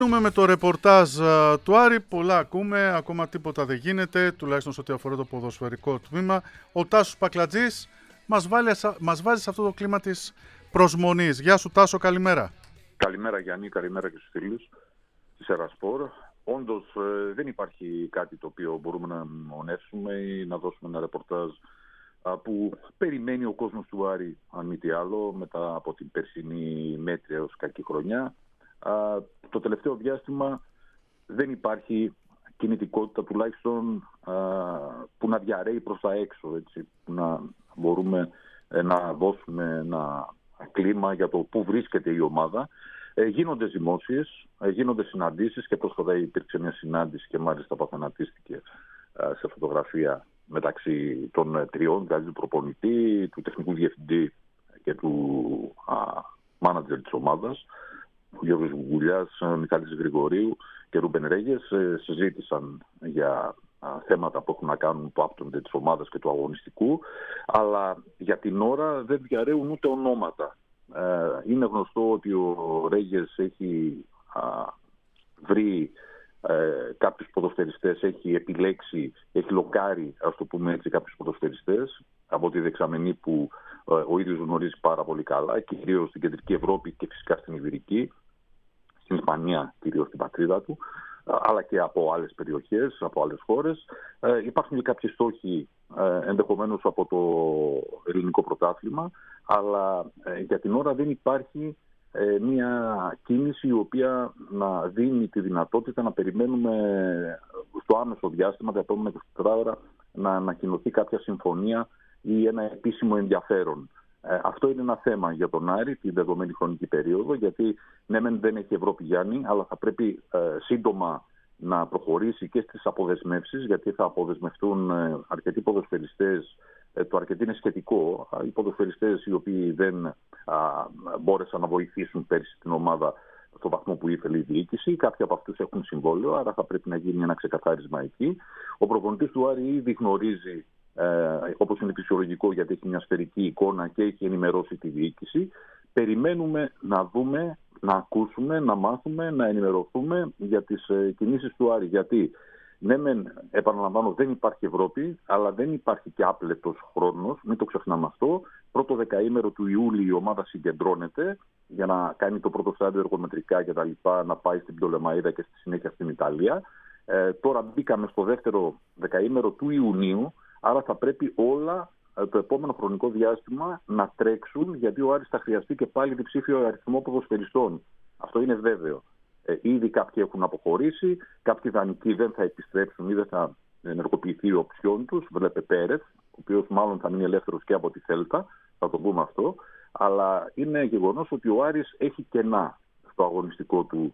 Με το ρεπορτάζ του Άρη, πολλά ακούμε, ακόμα τίποτα δεν γίνεται, τουλάχιστον σε ό,τι αφορά το ποδοσφαιρικό τμήμα. Ο Τάσος Πακλατζής μας βάζει σε αυτό το κλίμα της προσμονής. Γεια σου Τάσο, καλημέρα. Καλημέρα Γιάννη, καλημέρα και στους φίλους της Ερασπορ. Όντως δεν υπάρχει κάτι το οποίο μπορούμε να μονεύσουμε ή να δώσουμε ένα ρεπορτάζ που περιμένει ο κόσμος του Άρη, αν μη τι άλλο, μετά από την περσινή μέτρια έως κακή χρονιά. Το τελευταίο διάστημα δεν υπάρχει κινητικότητα τουλάχιστον που να διαρρέει προς τα έξω, έτσι, που να μπορούμε να δώσουμε ένα κλίμα για το πού βρίσκεται η ομάδα. Γίνονται δημόσιες, γίνονται συναντήσεις και πρόσφατα υπήρξε μια συνάντηση και μάλιστα παθανατίστηκε σε φωτογραφία μεταξύ των τριών, δηλαδή του προπονητή, του τεχνικού διευθυντή και του μάνατζερ της ομάδας. Ο Γιώργος Γουγουλιάς, ο Μιχάλης Γρηγορίου και Ρούμπεν Ρέγες συζήτησαν για θέματα που έχουν να κάνουν, που άπτονται της ομάδας και του αγωνιστικού, αλλά για την ώρα δεν διαρρέουν ούτε ονόματα. Είναι γνωστό ότι ο Ρέγες έχει βρει κάποιους ποδοσφαιριστές, έχει επιλέξει, έχει λοκάρει, ας το πούμε έτσι, κάποιους ποδοσφαιριστές από τη δεξαμενή που ο ίδιος γνωρίζει πάρα πολύ καλά, κυρίως στην Κεντρική Ευρώπη και φυσικά στην Ιβηρική, στην Ισπανία κυρίως στην πατρίδα του, αλλά και από άλλες περιοχές, από άλλες χώρες. Υπάρχουν και κάποιοι στόχοι ενδεχομένως από το ελληνικό πρωτάθλημα, αλλά για την ώρα δεν υπάρχει μια κίνηση η οποία να δίνει τη δυνατότητα να περιμένουμε στο άμεσο διάστημα, τα επόμενα 24 ώρα, να ανακοινωθεί κάποια συμφωνία ή ένα επίσημο ενδιαφέρον. Αυτό είναι ένα θέμα για τον Άρη την δεδομένη χρονική περίοδο, γιατί ναι μεν δεν έχει Ευρώπη Γιάννη, αλλά θα πρέπει σύντομα να προχωρήσει και στις αποδεσμεύσεις, γιατί θα αποδεσμευτούν αρκετοί ποδοσφαιριστές. Το αρκετή είναι σχετικό. Οι ποδοσφαιριστές οι οποίοι δεν μπόρεσαν να βοηθήσουν πέρσι την ομάδα στο βαθμό που ήθελε η διοίκηση. Κάποιοι από αυτούς έχουν συμβόλαιο, άρα θα πρέπει να γίνει ένα ξεκαθάρισμα εκεί. Ο προπονητής του Άρη ήδη γνωρίζει, όπως είναι φυσιολογικό, γιατί έχει μια σφαιρική εικόνα και έχει ενημερώσει τη διοίκηση. Περιμένουμε να δούμε, να ακούσουμε, να μάθουμε, να ενημερωθούμε για τις κινήσεις του Άρη. Γιατί, ναι μεν, επαναλαμβάνω, δεν υπάρχει Ευρώπη, αλλά δεν υπάρχει και άπλετος χρόνος, μην το ξεχνάμε αυτό. Πρώτο δεκαήμερο του Ιούλη η ομάδα συγκεντρώνεται για να κάνει το πρώτο στάδιο εργομετρικά κτλ., να πάει στην Πτολεμαΐδα και στη συνέχεια στην Ιταλία. Τώρα μπήκαμε στο δεύτερο δεκαήμερο του Ιουνίου, άρα θα πρέπει όλα το επόμενο χρονικό διάστημα να τρέξουν, γιατί ο Άρης θα χρειαστεί και πάλι διψήφιο αριθμό ποδοσφαιριστών. Αυτό είναι βέβαιο. Ήδη κάποιοι έχουν αποχωρήσει, κάποιοι δανεικοί δεν θα επιστρέψουν ή δεν θα ενεργοποιηθεί η οψιόν τους. Βλέπε Πέρεθ, ο οποίος μάλλον θα μείνει ελεύθερος και από τη Θέλτα, θα το πούμε αυτό. Αλλά είναι γεγονός ότι ο Άρης έχει κενά στο αγωνιστικό του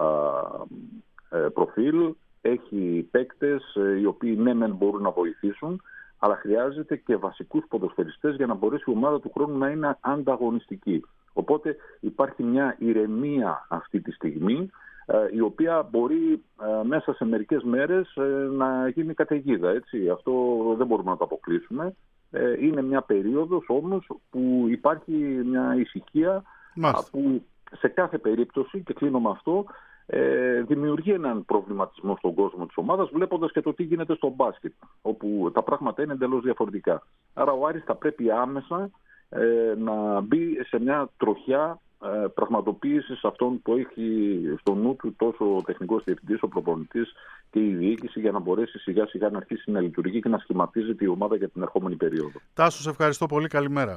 προφίλ. Έχει παίκτες οι οποίοι ναι μεν μπορούν να βοηθήσουν, αλλά χρειάζεται και βασικούς ποδοσφαιριστές για να μπορέσει η ομάδα του χρόνου να είναι ανταγωνιστική. Οπότε υπάρχει μια ηρεμία αυτή τη στιγμή, η οποία μπορεί μέσα σε μερικές μέρες να γίνει καταιγίδα. Έτσι. Αυτό δεν μπορούμε να το αποκλείσουμε. Είναι μια περίοδος όμως που υπάρχει μια ησυχία που σε κάθε περίπτωση, και κλείνω με αυτό, δημιουργεί έναν προβληματισμό στον κόσμο της ομάδας, βλέποντας και το τι γίνεται στο μπάσκετ, όπου τα πράγματα είναι εντελώς διαφορετικά. Άρα ο Άρης θα πρέπει άμεσα να μπει σε μια τροχιά πραγματοποίησης αυτών που έχει στο νου του τόσο ο τεχνικός διευθυντής, ο προπονητής και η διοίκηση, για να μπορέσει σιγά σιγά να αρχίσει να λειτουργεί και να σχηματίζεται η ομάδα για την ερχόμενη περίοδο. Τάσο, σε ευχαριστώ πολύ. Καλημέρα.